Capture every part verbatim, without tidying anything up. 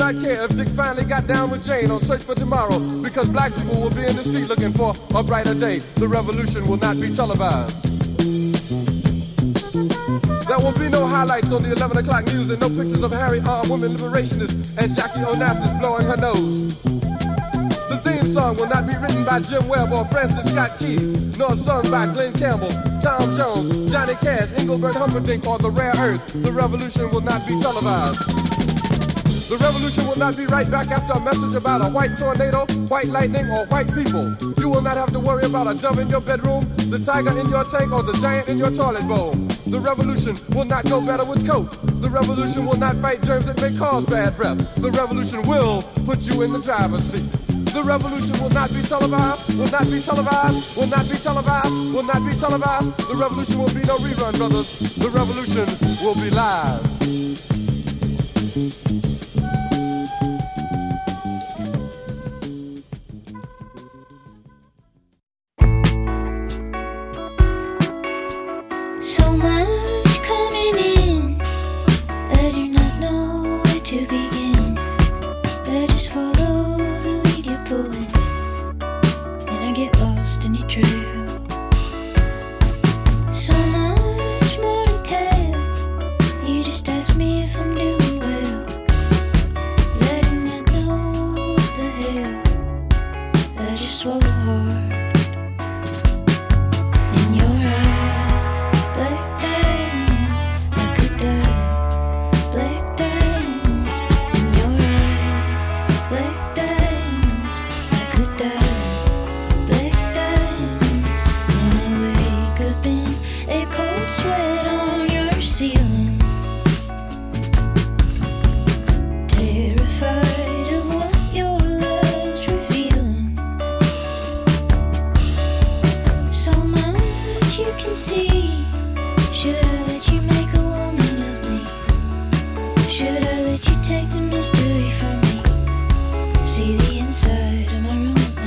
not care if Dick finally got down with Jane on Search for Tomorrow, because black people will be in the street looking for a brighter day. The revolution will not be televised. There will be no highlights on the eleven o'clock news and no pictures of Harry armed women liberationists and Jackie Onassis blowing her nose. The theme song will not be written by Jim Webb or Francis Scott Keys, nor sung by Glenn Campbell, Tom Jones, Johnny Cash, Engelbert Humperdinck, or The Rare Earth. The revolution will not be televised. The revolution will not be right back after a message about a white tornado, white lightning, or white people. You will not have to worry about a dove in your bedroom, the tiger in your tank, or the giant in your toilet bowl. The revolution will not go better with Coke. The revolution will not fight germs that may cause bad breath. The revolution will put you in the driver's seat. The revolution will not be televised, will not be televised, will not be televised, will not be televised. The revolution will be no rerun, brothers. The revolution will be live. So much coming in, I do not know where to begin. I just follow the lead you're pulling, and I get lost in your trail. So much more to tell, you just ask me if I'm doing well. I do not know what the hell, I just swallow hard. In your eyes, black diamonds, I could die. Black diamonds, in your eyes, black diamonds, I could die. Black diamonds, and I wake up in a cold sweat on your ceiling, terrified of what your love's revealing. So much you can see. Should I let you make a woman of me? Should I let you take the mystery from me? See the inside of my room at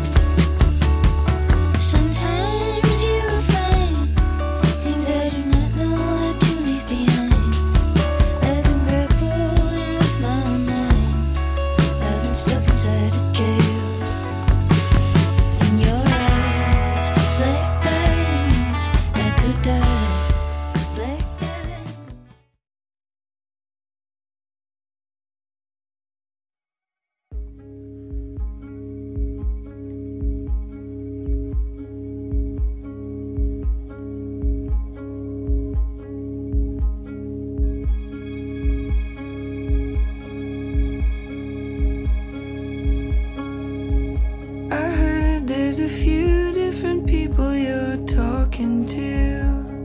night. Sometimes you will find things I do not know how to leave behind. I've been grappling with my own mind. I've been stuck inside a jail. In your eyes, black diamonds, I could die. Black diamonds. I heard there's a few different people you're talking to.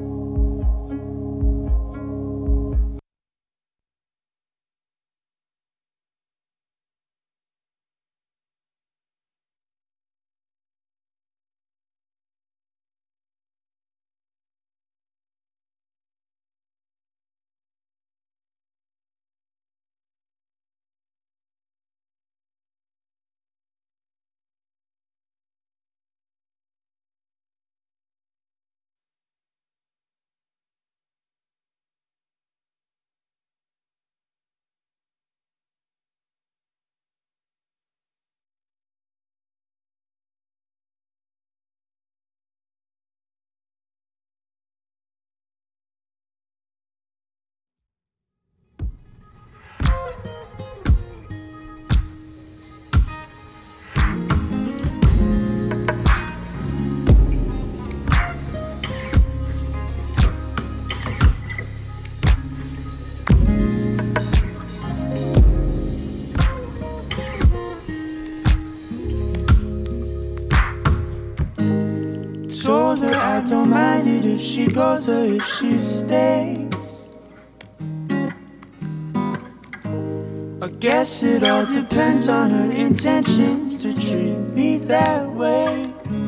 Told her I don't mind it if she goes or if she stays. I guess it all depends on her intentions to treat me that way.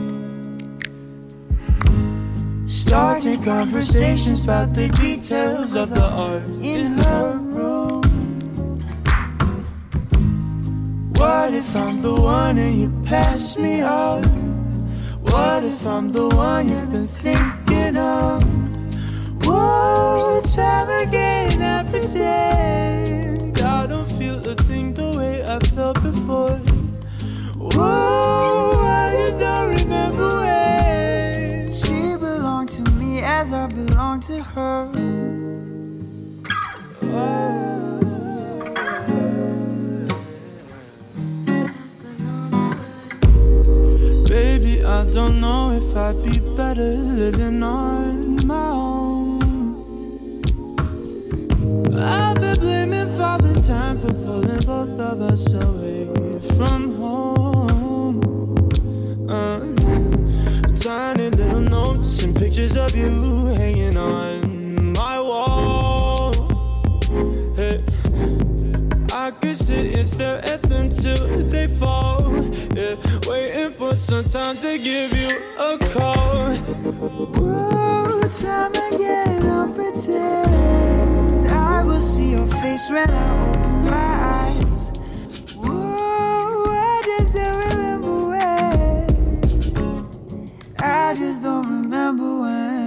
Starting conversations about the details of the art in her room. What if I'm the one and you pass me off? What if I'm the one you've been thinking of? Whoa, time again I pretend I don't feel a thing. I felt before. Whoa, I just don't remember when She belonged to me as I belonged to her. Baby, I don't know if I'd be better living on my own. I've been blaming Father Time for pulling both of us away from home. uh, Tiny little notes and pictures of you hanging on my wall. Hey, I could sit and stare at them till they fall. Yeah, waiting for some time to give you a call. Whoa, time again, I'll pretend I will see your face when I open my eyes. Whoa, I just don't remember when. I just don't remember when.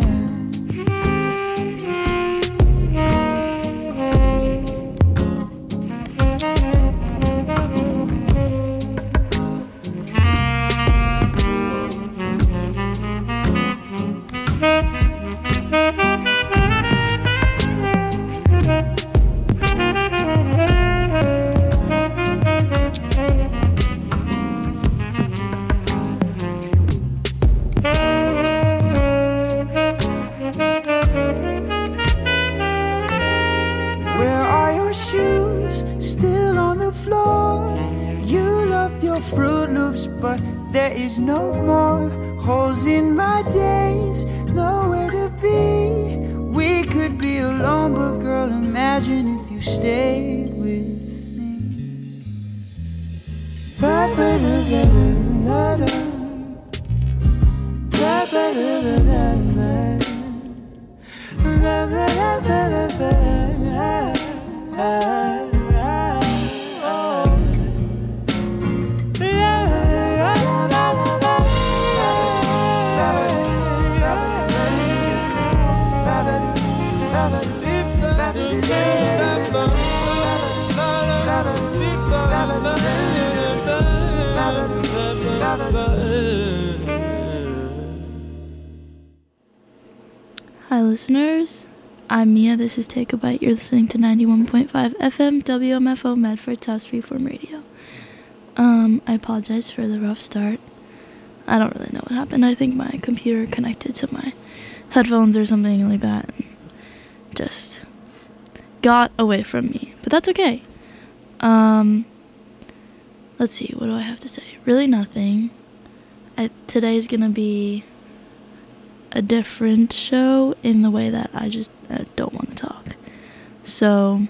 Where are your shoes? Still on the floor. You love your Fruit Loops, but there is no more. Holes in my days, nowhere to be. We could be alone, but girl, imagine if you stayed with me. Ba-ba-da-da-da-da-da. Ba-ba-da-da-da-da. Hi listeners, I'm Mia, this is Take a Bite. You're listening to ninety-one point five F M W M F O Medford Tufts Freeform Radio. Um, I apologize for the rough start. I don't really know what happened. I think my computer connected to my headphones or something like that and just got away from me. But that's okay. Um, let's see, what do I have to say? Really nothing. I, today's gonna be a different show in the way that I just uh, don't want to talk. So,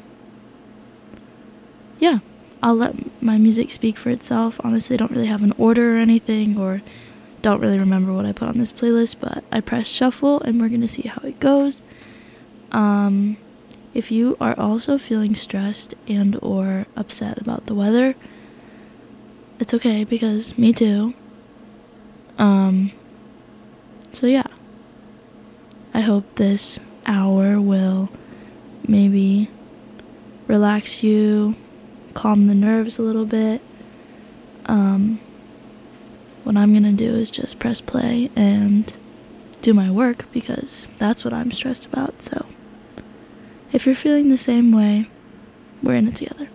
yeah, I'll let my music speak for itself. Honestly, I don't really have an order or anything, or don't really remember what I put on this playlist, but I pressed shuffle and we're going to see how it goes. Um, if you are also feeling stressed and or upset about the weather, it's okay, because me too. Um, so yeah. I hope this hour will maybe relax you, calm the nerves a little bit. Um, what I'm gonna do is just press play and do my work, because that's what I'm stressed about. So if you're feeling the same way, we're in it together.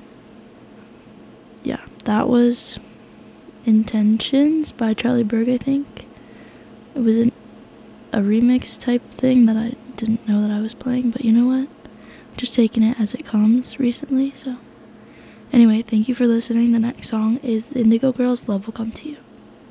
Yeah, that was Intentions by Charlie Berg, I think. It was an a remix type thing that I didn't know that I was playing, but you know what? I'm just taking it as it comes recently, so. Anyway, thank you for listening. The next song is the Indigo Girls' Love Will Come to You.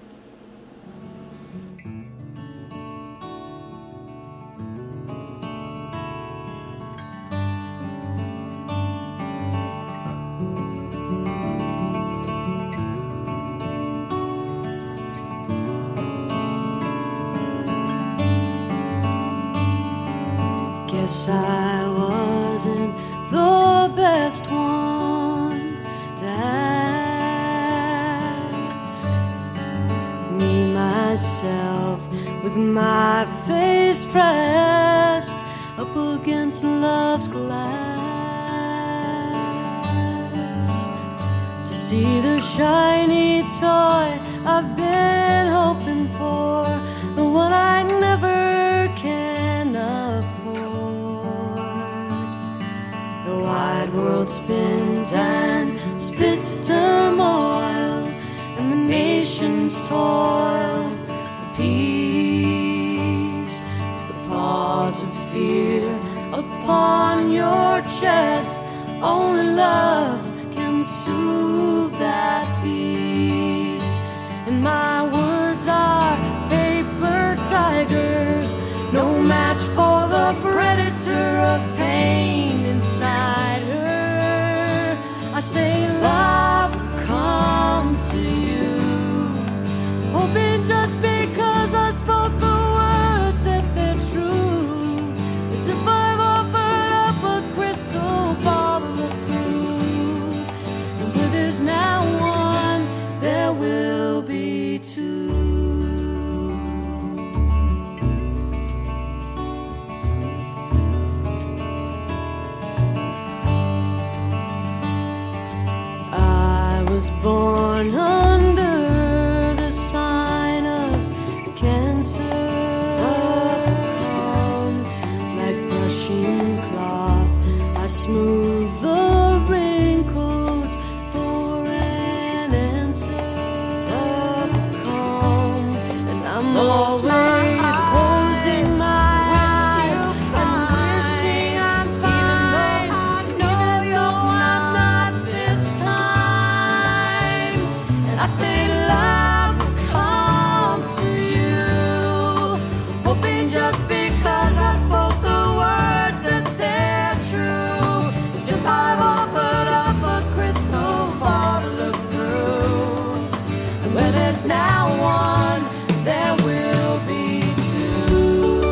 Guess I wasn't the best one to ask. Me, myself, with my face pressed up against love's glass, see the shiny toy I've been hoping for, the one I never can afford. The wide world spins and spits turmoil, and the nations toil for peace. The paws of fear upon your chest, only love can soothe that beast. And my words are paper tigers, no match for the predator of pain inside her. I say love will come to you, hoping just because I spoke the words that they're true, as if I've offered up a crystal bottle of proof. And where there's now one, there will be two. I was born under the sign of Cancer. Like brushing cloth, I smooth the wrinkles for an answer. And I'm always closing my eyes and wishing I'm fine. I know you're not this time. And I say love will come to you, hoping just because I spoke the words that they're true, as if I've offered up a crystal bottle of brew. And where there's now one, there will be two.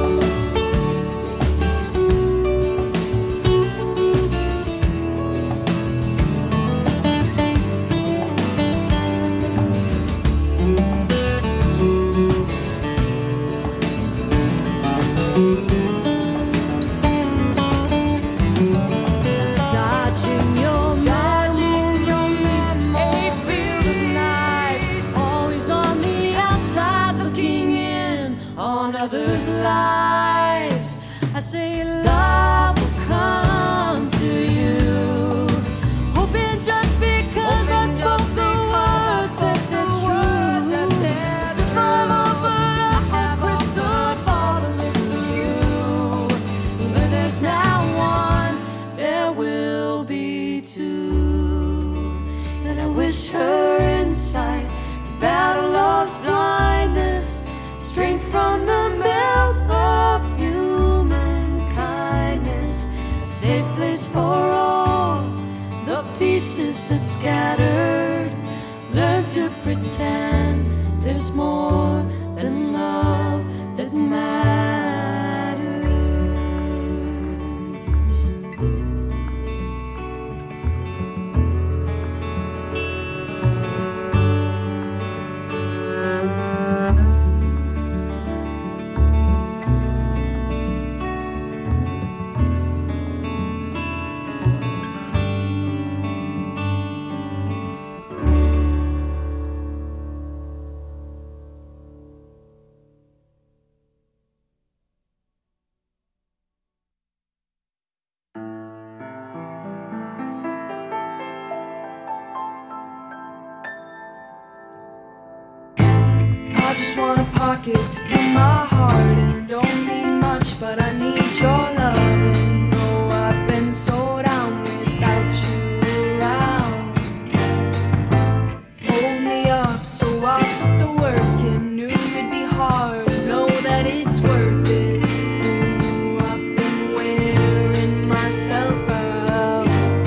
Dodging your memories, a field of knives, always on the outside, looking in on others' lives. I say love will come to you, hoping just because I spoke the words that they're true, as if I've offered up a crystal bottle of you. Where there's now one, there will be two. And I wish her insight to battle love's blindness, strength from the milk of human kindness, a safe place for all the pieces that scattered. Learn to pretend there's more than love that matters. I just want a pocket to put my heart in. Don't need much, but I need your loving. Oh, I've been so down without you around. Hold me up so I'll put the work in. Knew it'd be hard, know that it's worth it. Ooh, I've been wearing myself out.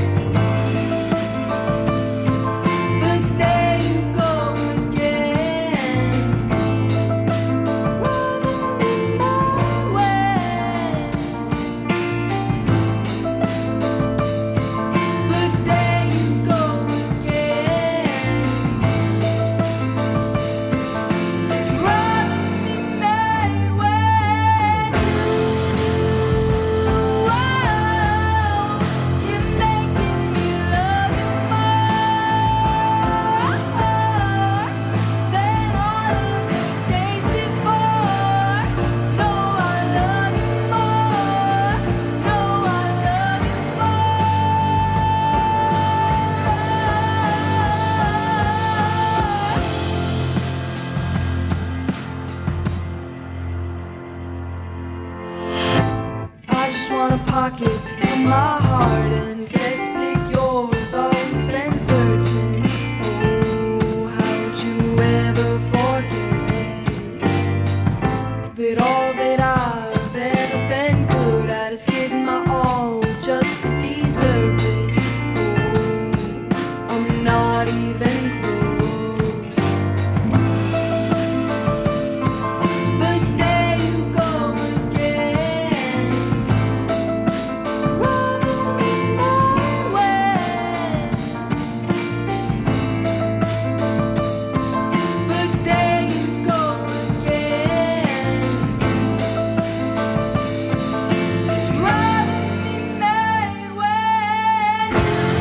But there you go again, running in my way. pocket for my heart and said to pick yours. Always been certain. Oh, how'd you ever forget that all that I've ever been good at is giving my all just to deserve this? Oh, I'm not even close. But there you go again, running me my way. But there you go again, driving me mad when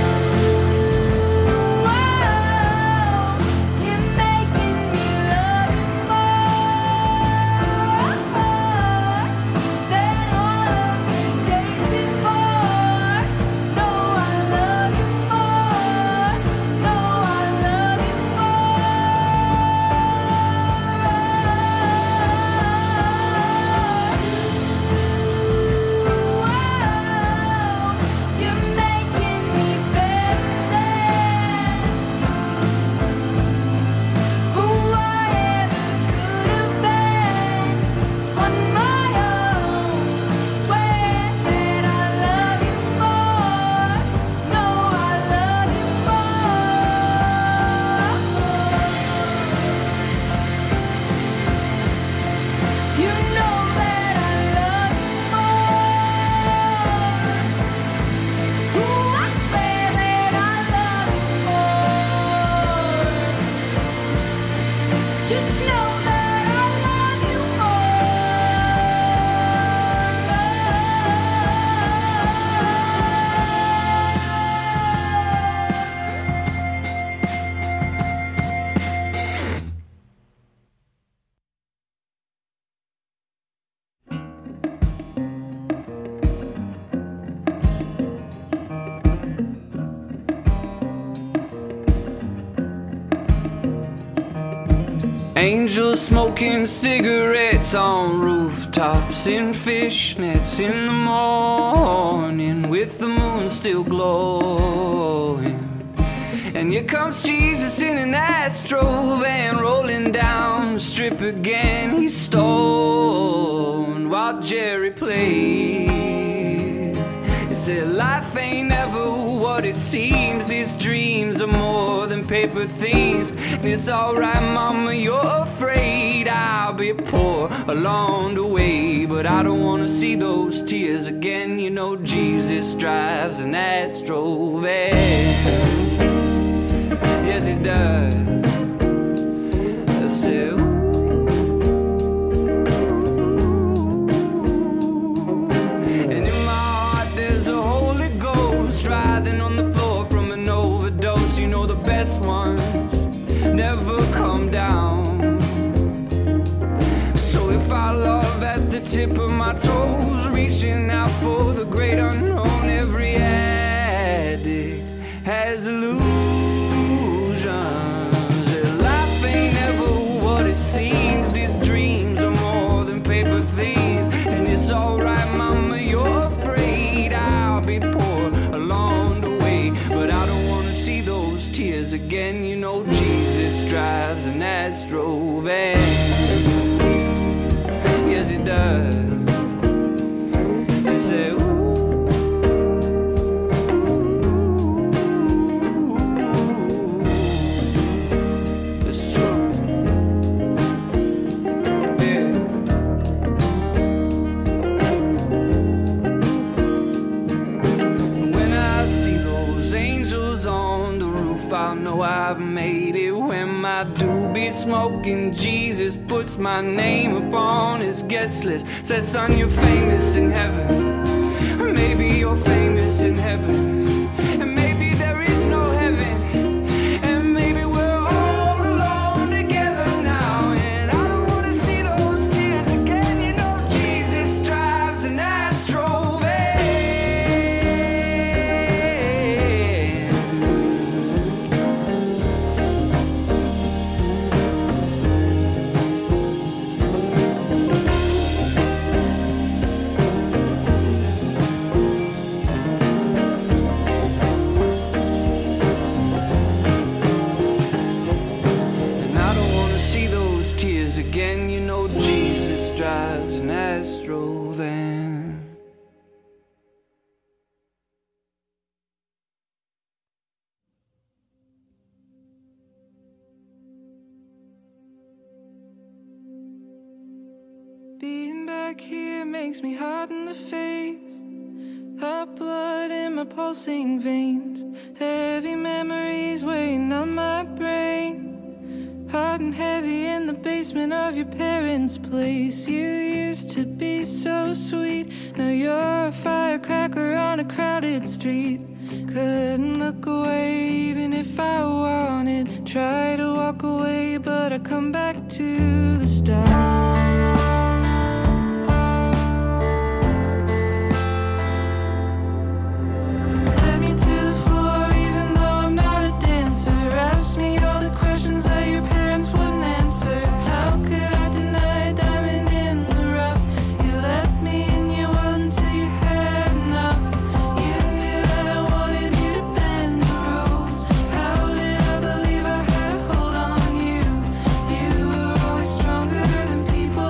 you, you're making me love you more than all of the days before. No, I love you more. No, I love you more. You're making me better than who I ever could have been on my own. Swear that I love you more. No, I love you more. You know that I love you more. Ooh, I swear that I love you more. Just know that I love you Angels smoking cigarettes on rooftops in fishnets in the morning with the moon still glowing. And here comes Jesus in an Astro van rolling down the strip again. He's stoned while Jerry plays. He said life ain't ever what it seems. These dreams are more than paper things. And it's alright, mama, you're afraid I'll be poor along the way. But I don't wanna see those tears again. You know Jesus drives an Astro van. Yes, he does. I said, and in my heart there's a Holy Ghost writhing on the floor from an overdose. You know the best ones never come down. So if I love at the tip of my toes, reaching out for the great unknown, every addict has illusions. Life ain't ever what it seems. These dreams are more than paper things. And it's alright, mama, you're afraid I'll be poor along the way. But I don't wanna see those tears again. You know Jesus drives an Astro van. Yes, he does. They say, ooh. It's true. Yeah. When I see those angels on the roof, I'll know I've made it. When my doobie smoking, Jesus puts my name upon his guest list. Says, son, you're famous in heaven. Maybe you're famous in heaven. And maybe there is no heaven. And maybe we're all alone together now. And I don't want to see those tears again. You know Jesus drives an Astro van. back here makes me hot in the face. Hot blood in my pulsing veins. Heavy memories weighing on my brain. Hot and heavy in the basement of your parents' place. You used to be so sweet. Now you're a firecracker on a crowded street. Couldn't look away even if I wanted. Try to walk away but I come back to the start. People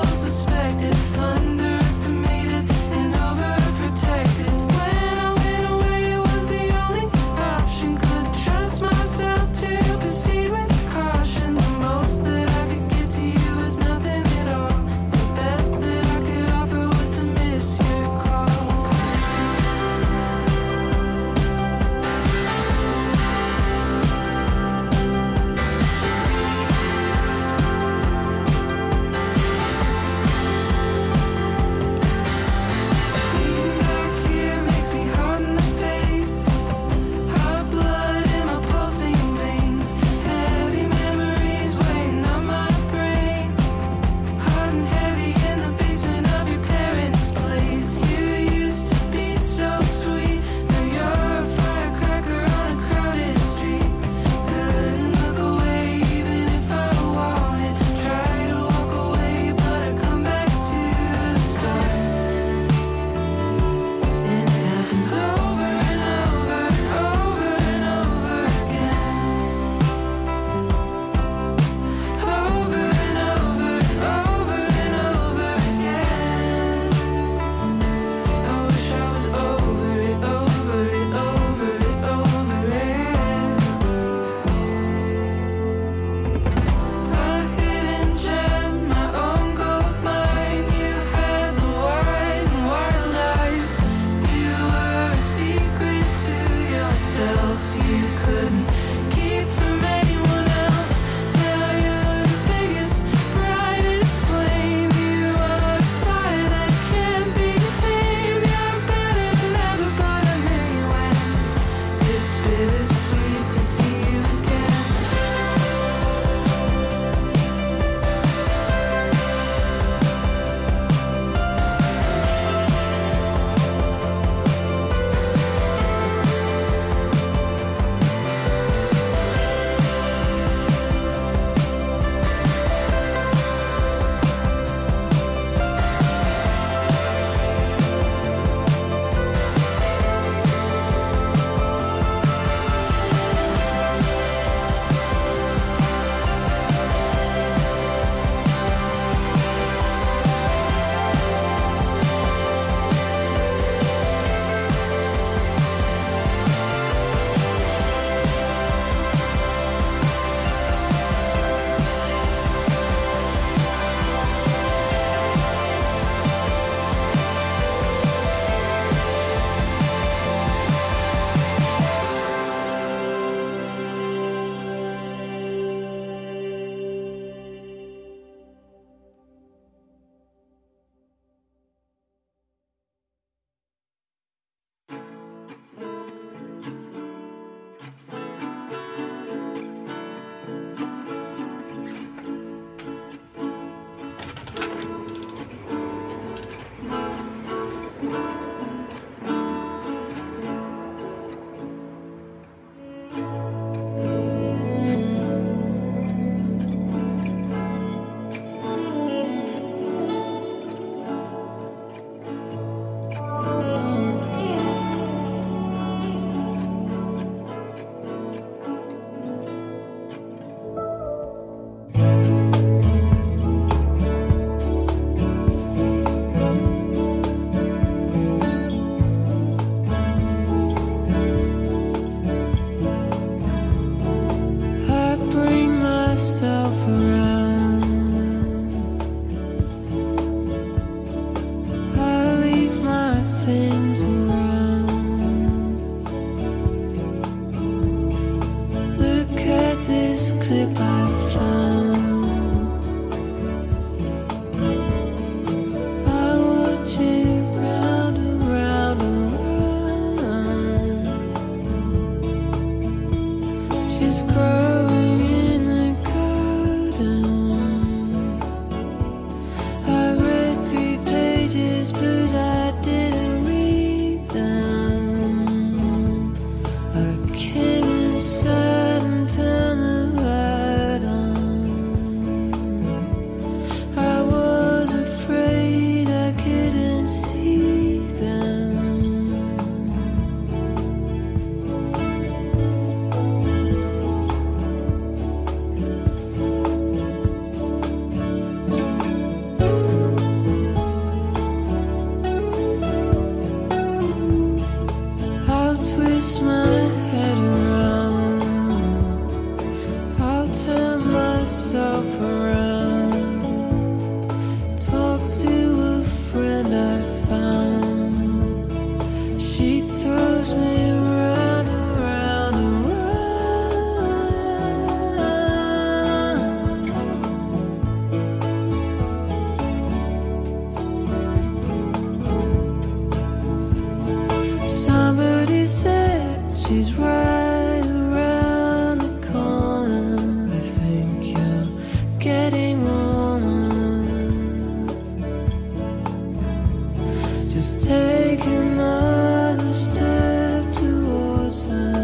this clip I found. I watch it round and round and round. She's growing in a garden. I read three pages, but I didn't read them. I came inside and turned the light on. I was afraid I couldn't see them. I'll twist my head around. I'll turn myself around. Talk to a friend I found. She throws me round and round and round. Somebody said she's right around the corner. I think you're getting warmer. Just take another step towards her.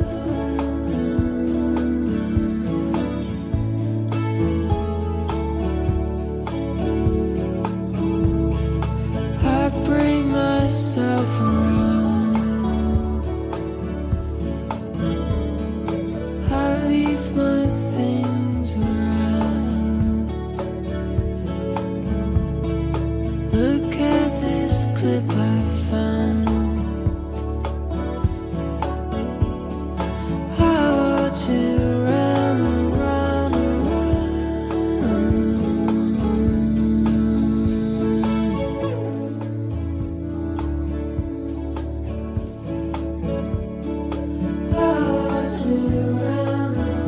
I bring myself around. I leave my things around. Look at this clip I found. I watch it round and round and round. I watch it round and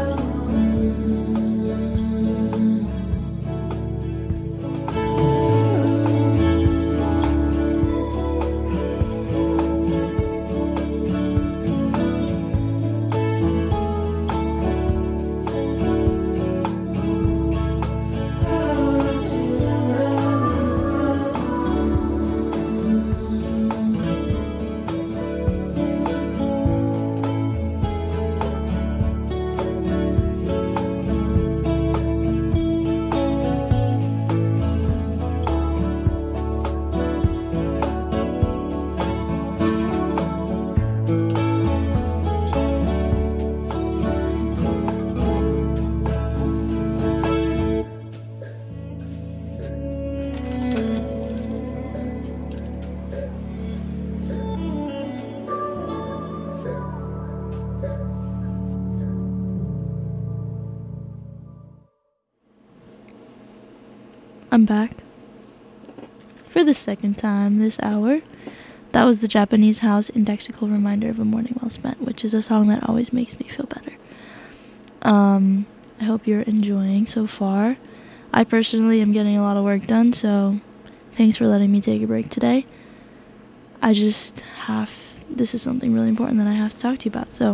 I'm back for the second time this hour. That was the Japanese House Indexical Reminder of a Morning Well Spent, which is a song that always makes me feel better. Um, I hope you're enjoying so far. I personally am getting a lot of work done, so thanks for letting me take a break today. I just have, this is something really important that I have to talk to you about, so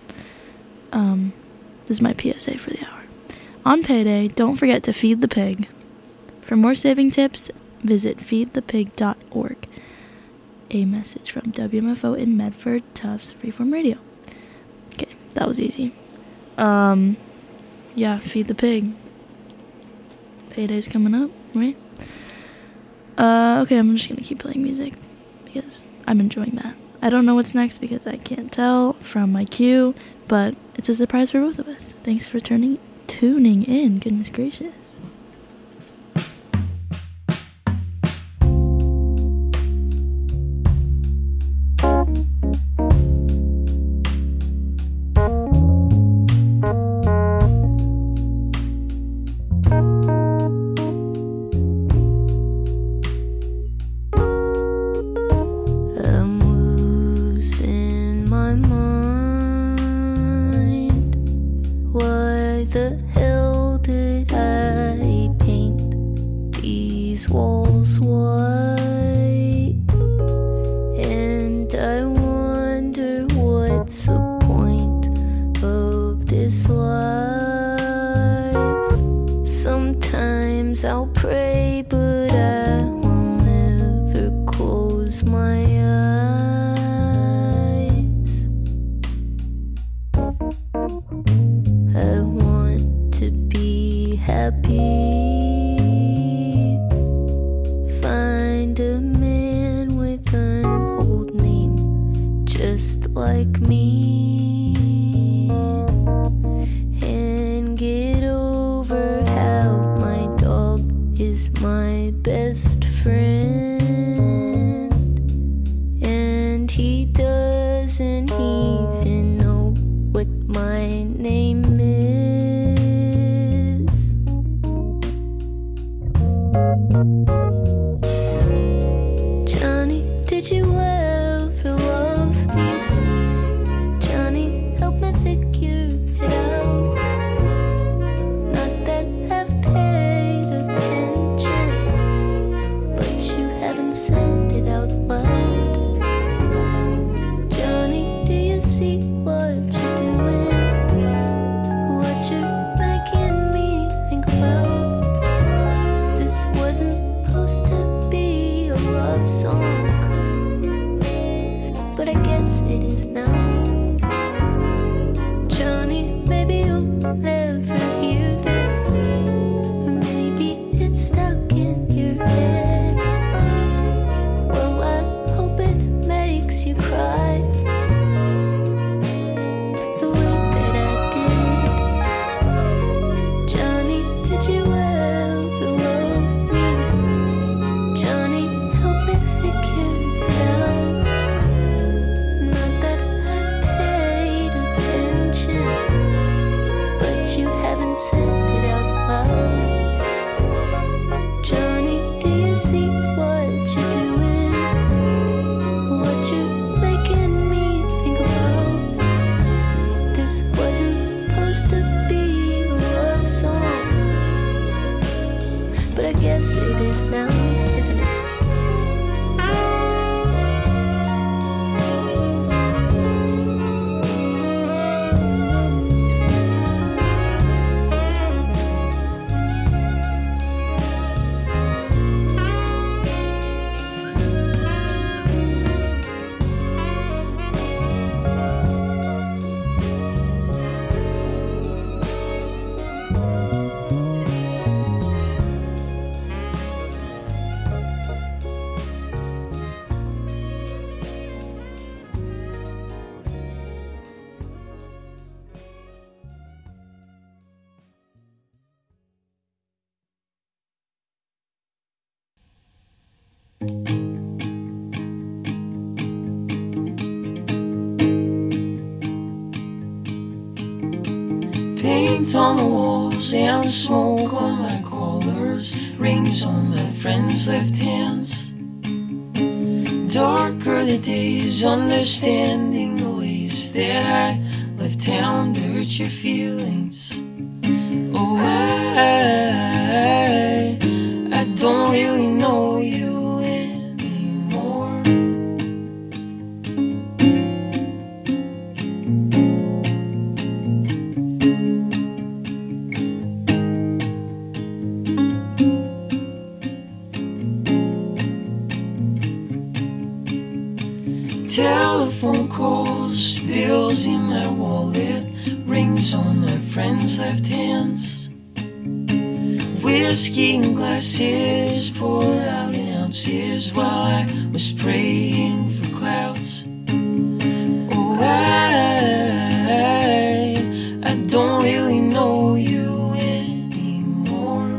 um, this is my P S A for the hour. On payday, don't forget to feed the pig. For more saving tips, visit feed the pig dot org. A message from W M F O in Medford, Tufts Freeform Radio. Okay, that was easy. Um, yeah, feed the pig. Payday's coming up, right? Uh, okay, I'm just gonna keep playing music because I'm enjoying that. I don't know what's next because I can't tell from my cue, but it's a surprise for both of us. Thanks for turning tuning in. Goodness gracious. I'm losing my mind. What Why the hell did I paint these walls white? And I wonder what's the point of this life. Sometimes I'll pray, but I will never close my eyes. I want to be happy. Find a man with an old name just like me, and get over how my dog is my best friend, and he doesn't even know what my name is. Johnny, did you ever love me? Johnny, help me figure it out. Not that I've paid attention, but you haven't said it out loud. Johnny, do you see what you're doing? What you're making me think about? This wasn't supposed to be a love song, but I guess it is now. Johnny, maybe you'll never hear this, or maybe it's stuck in your head. Well, I hope it makes you cry the way that I did. Johnny, did you ever love me? Johnny, help me figure it out. Not that I've paid attention, but you haven't said it out loud. Johnny, do you see what you're doing? What you're making me think about? This wasn't supposed to be a love song, but I guess it is now, isn't it? Paint on the walls and smoke on my collars, rings on my friends' left hands. Darker the days, understanding the ways that I left town to hurt your feelings. Oh, I, I don't really know you anymore. Telephone calls, bills in my wallet, rings on my friends' left hands. Whiskey in glasses poured out in ounces while I was praying for clouds. Oh, I, I don't really know you anymore.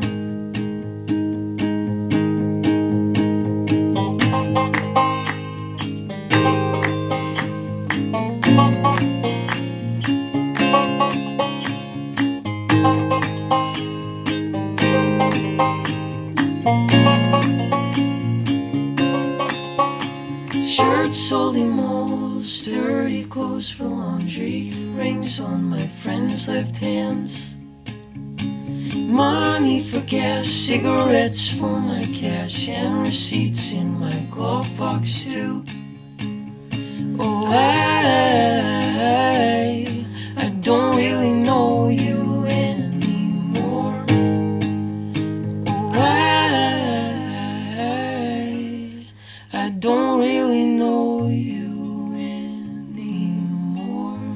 Shirts sold in malls, dirty clothes for laundry, rings on my friends' left hands. Money for gas, cigarettes for my cash, and receipts in my glove box too. Oh, I, I don't really know you anymore. Oh, I, I don't really know you anymore.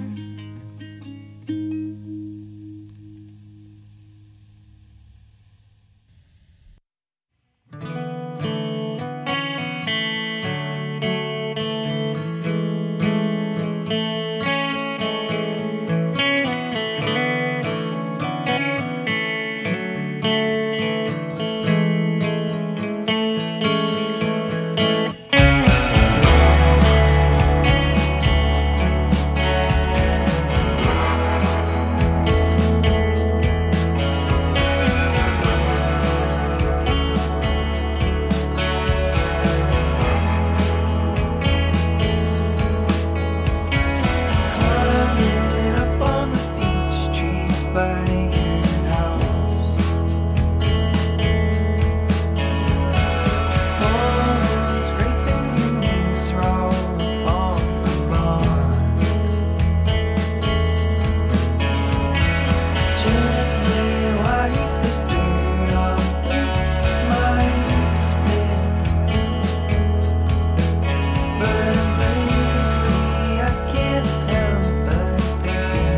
Climbing up on the beech trees by your house, falling, scraping your knees raw on the bark. Gently wipe the dirt off with my spit, but lately I can't help but think of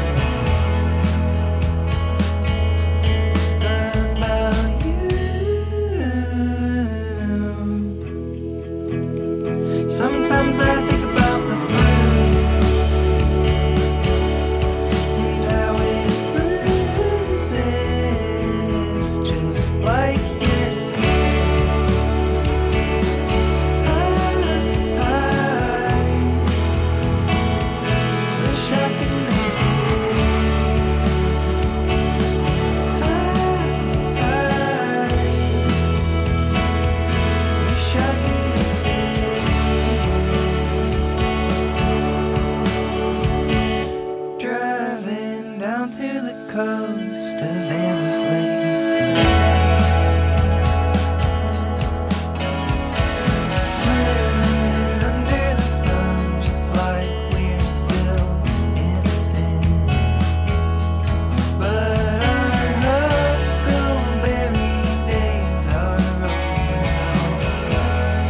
it, about you. Sometimes I think about the fruit and how it bruises just like your skin. I, I wish I could make it easier. I, I wish I could make it easier. Driving down to the coast of Anna's Lake, swimming under the sun just like we're still innocent. But our huckleberry days are over now,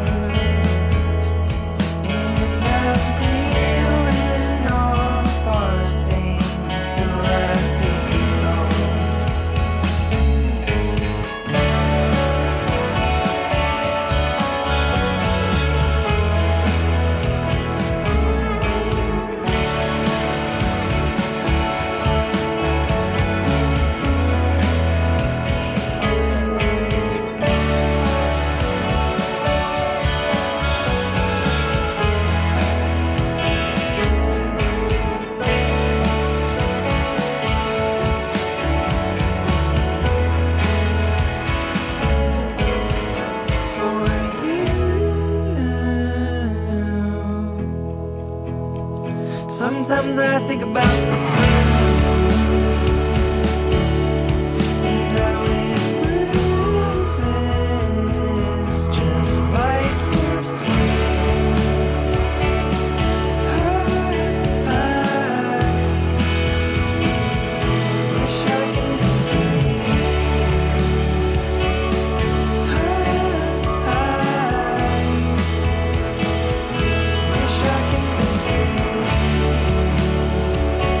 and I'm peeling off our pain till I take it all. For you, sometimes I think about the fruit and how it bruises just like your skin. I, I wish I could make it easier. I, I wish I could make it easier.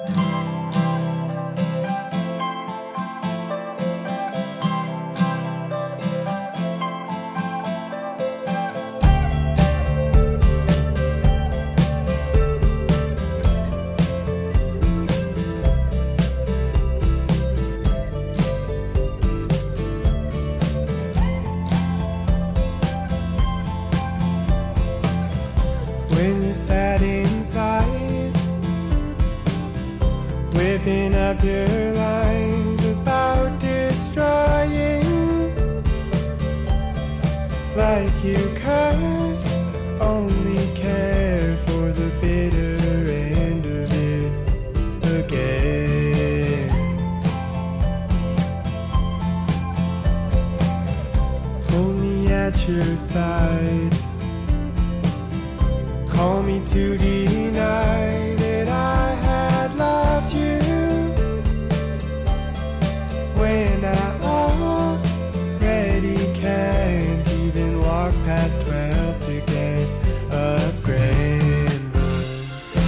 When you sat inside, whipping up your lines about destroying, like you could only care for the bitter end of it again. Hold me at your side, call me to deny that I had loved you when I already can't even walk past twelve to get a grand run.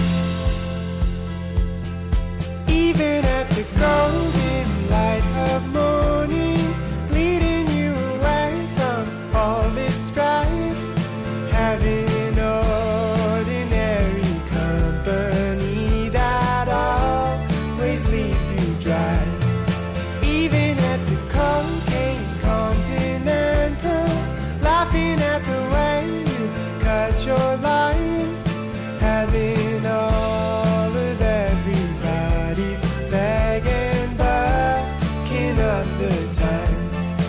Even at the golden light of morning, leading you away from all this strife, having your lines, having all of everybody's bag and bucking up the time.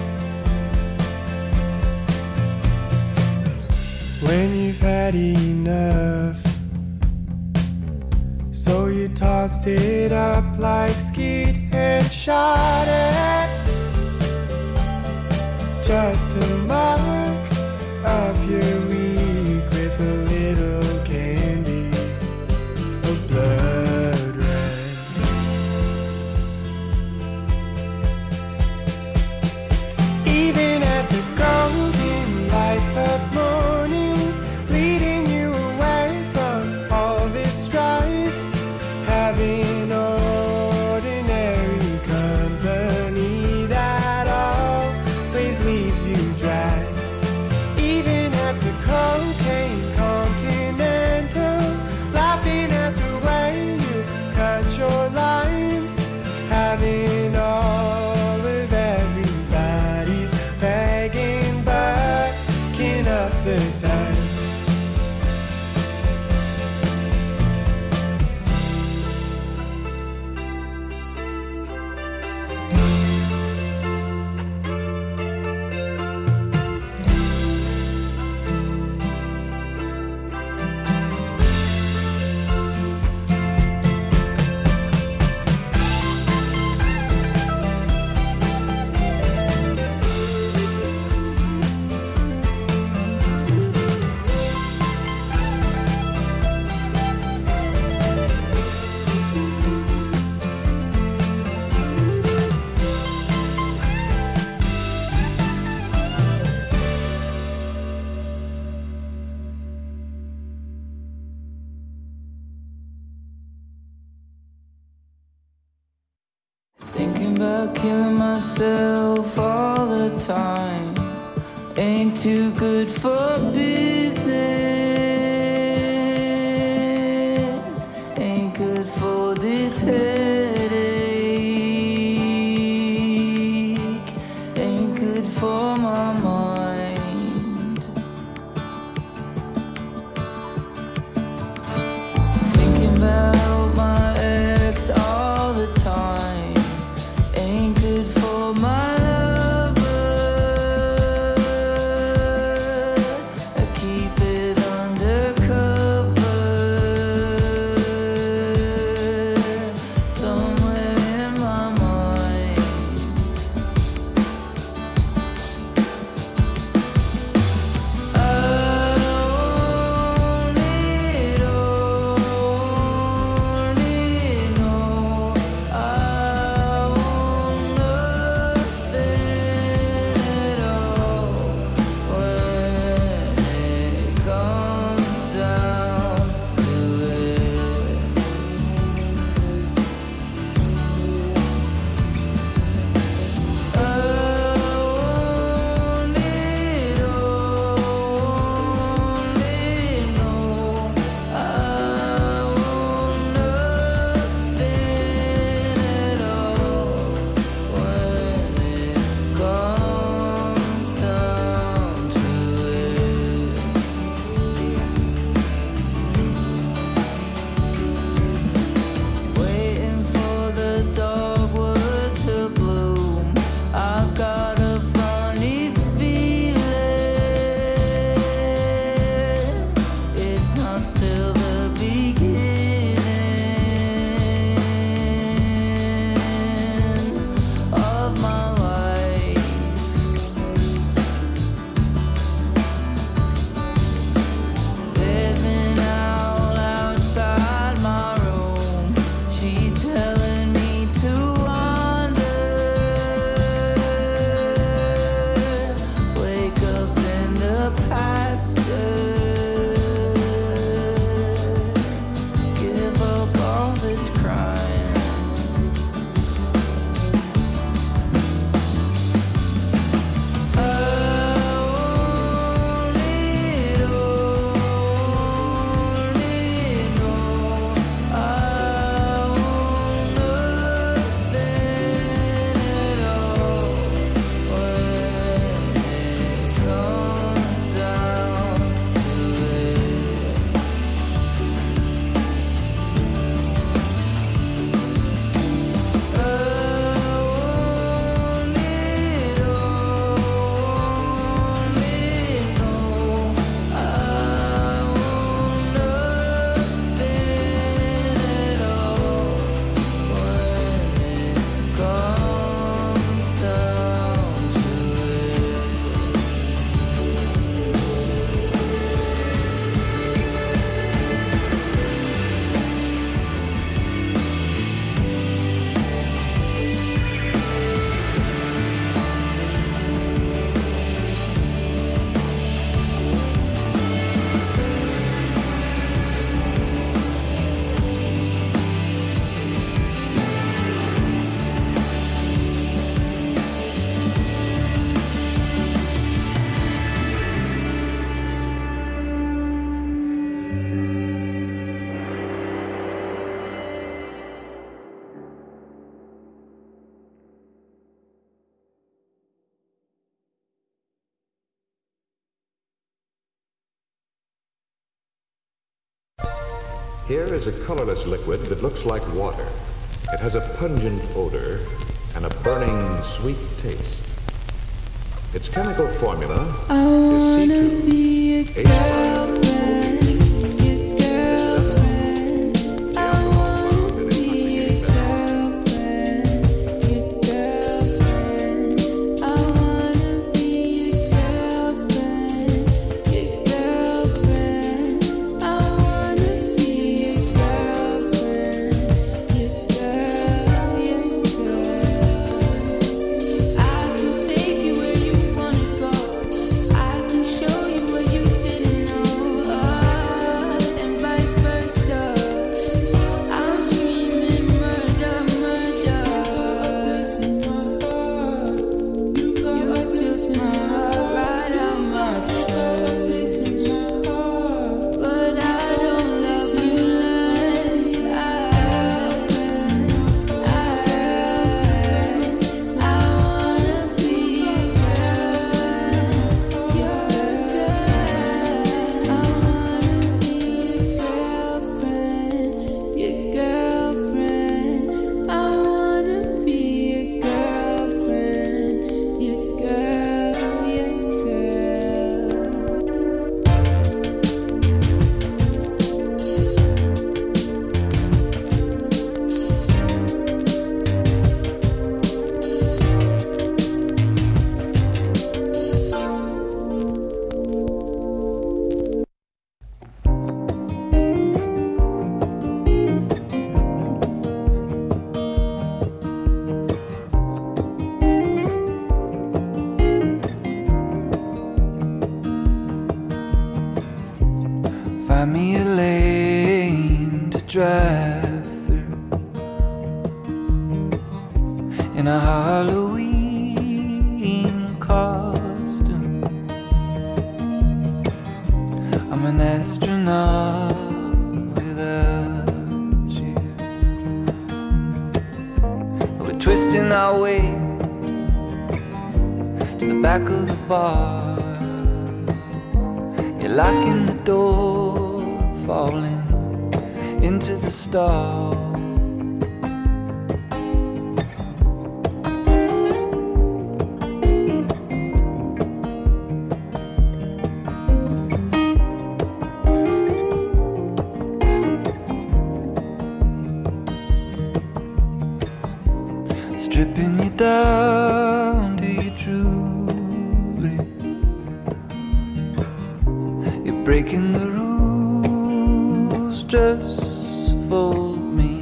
When you've had enough, so you tossed it up like skeet and shot it, just to mark up your week with a little candy of blood red. Even at the golden light of morning, leading you away from all this strife, having ordinary company that always leaves you dry. Cocaine Continental, laughing at the way you cut your lines, having all of everybody's begging, bucking up the time. Thinking about killing myself all the time ain't too good for business, ain't good for this headache, ain't good for my mind. Thinking about my ex all the time ain't good for my lover, till the beginning of my life. There's an owl outside my room. She's telling me to wander. Wake up in the pasture. Give up all this crying. I want it all, only know. I want nothing at all when it comes down to it. I want it all, only know. I want nothing at all when it comes down to Here is a colorless liquid that looks like water. It has a pungent odor and a burning sweet taste. Its chemical formula I wanna be a is C two H girlfriend, your girlfriend. I wanna be a girlfriend, your girlfriend. I wanna be a girlfriend, your girlfriend. I wanna be a girlfriend, your girl, your girl. I can take you where you wanna go. I can show you what you didn't know. Oh, and vice versa. I'm screaming murder, murder. You took my heart right out my chest. But I don't love you less. I, I, I wanna be a girl, your girl. I wanna be a girlfriend, your girlfriend. I wanna be a girlfriend, your girl, your Find me a lane to drive through in a Halloween costume. I'm an astronaut without you. We're twisting our way to the back of the bar. You're locking the door, falling into the stall. stripping you down to your jewelry. You're breaking the rules just for me.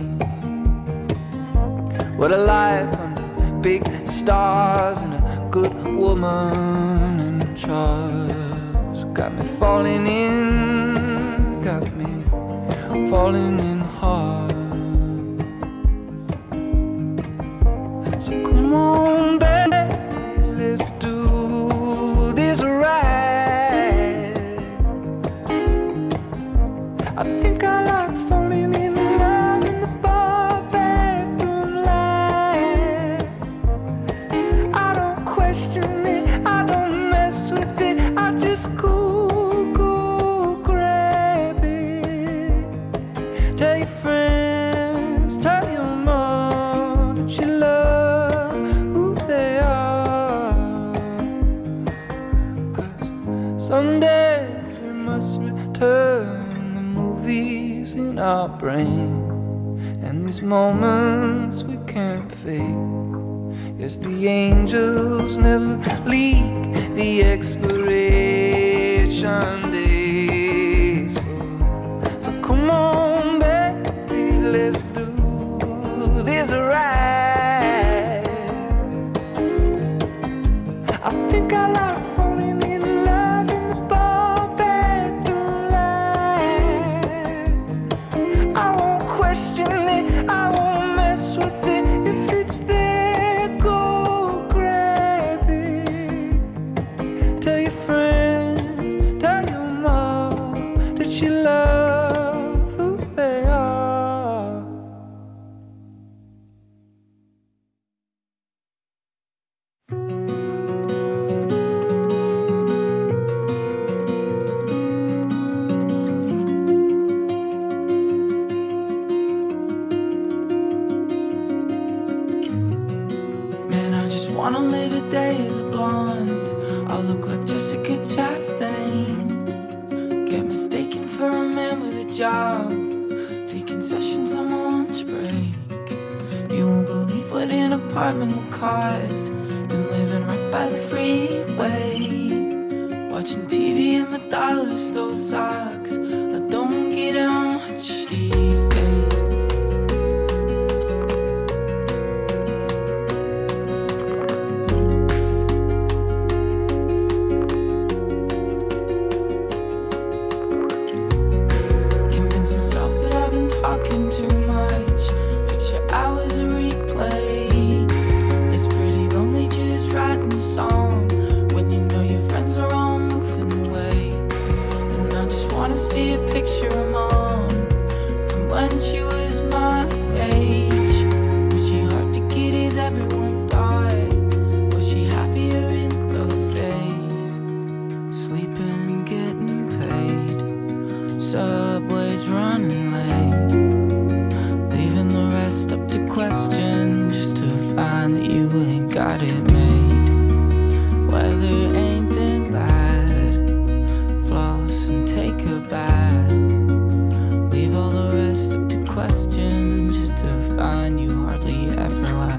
What a life under big stars and a good woman in charge. Got me falling in, got me falling in hard. So come on, baby, let's do this right. I think I like falling in love in the bar bathroom light. I don't question it, I don't mess with it, I just go, go grab it. Tell your friends, tell your mom that you love who they are. Cause someday we must return the movies in our brain, and these moments we can't fake. Yes, the angels never leak the expiration days. So, so come on, baby, let's do this right. I think I like falling in love in the bar bathroom light. I won't question it, I won't mess with it. If it's there, go grab it. Tell your friends, tell your mom that you love who they are. Man, I just wanna live a day as a blonde. I'll look like Jessica Chastain. Get mistaken for a man with a job, taking sessions on my lunch break. You won't believe what an apartment will cost. Been living right by the freeway, watching T V in my dollar store socks. I don't get out much these days. Convince myself that I've been talking too much. Picture hours of replay. It's pretty lonely just writing a song when you know your friends are all moving away. And I just wanna see a picture of mom from when she was my age. Was she hard to get as everyone thought? Was she happier in those days? Sleeping, getting paid, subways running late, leaving the rest up to question just to find that you ain't got it made. Weather ain't that bad, floss and take a bath, leave all the rest up to question just to find you hardly ever laugh.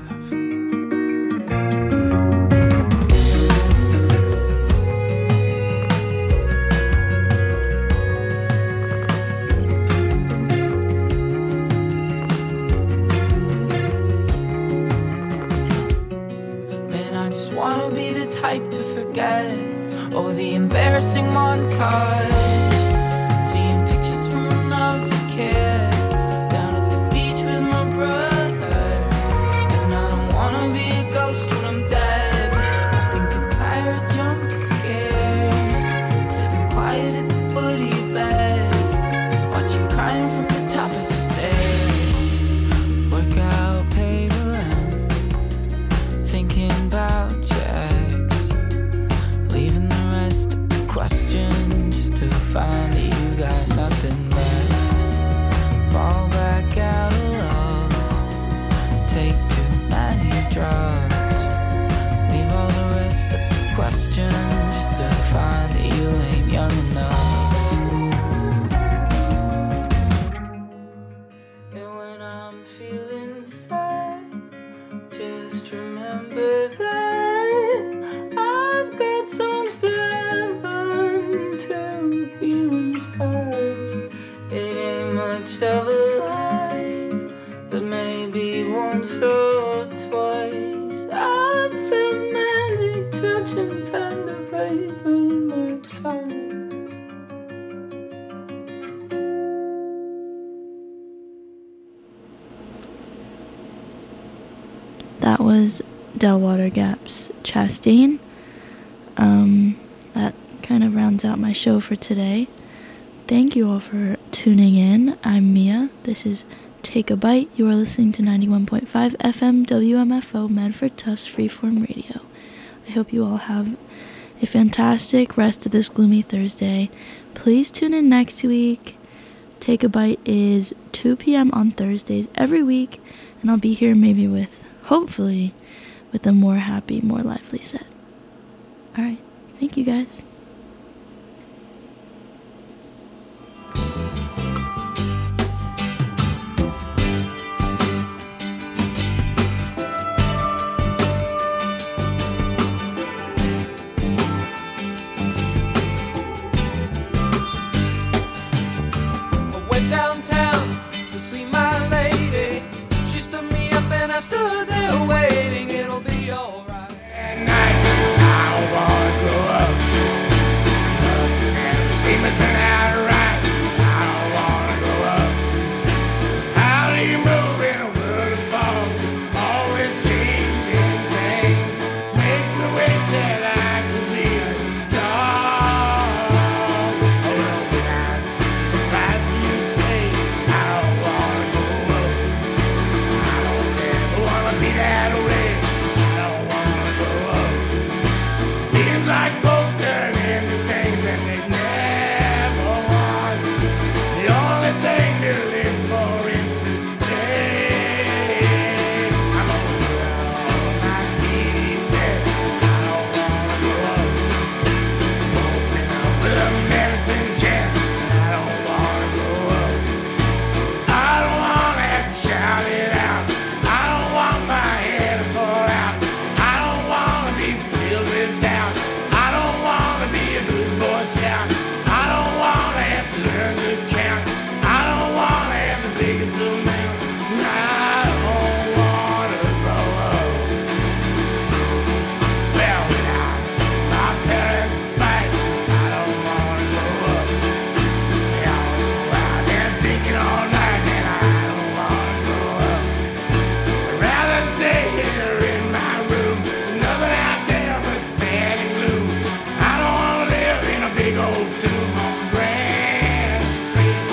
Man, I just wanna be the type to forget, oh, the embarrassing montage. Seeing pictures from when I was a kid, down at the beach with my brother. And I don't wanna be a ghost when I'm dead. I think I'm tired of jump scares, sitting quiet at the foot of your bed, watch you crying from the top of the stairs. Work out, pay the rent, thinking about your ex, leaving the rest up to question just to much of a life, but maybe once or twice I felt magic touching pen to paper in my tongue. That was Delwater Gap's Chastain. Um, that kind of rounds out my show for today. Thank you all for tuning in. I'm Mia. This is Take a Bite. You are listening to ninety-one point five F M W M F O Medford Tufts Freeform Radio. I hope you all have a fantastic rest of this gloomy Thursday. Please tune in next week. Take a Bite is two p.m. on Thursdays every week, and I'll be here maybe with, hopefully, with a more happy, more lively set. Alright, thank you guys.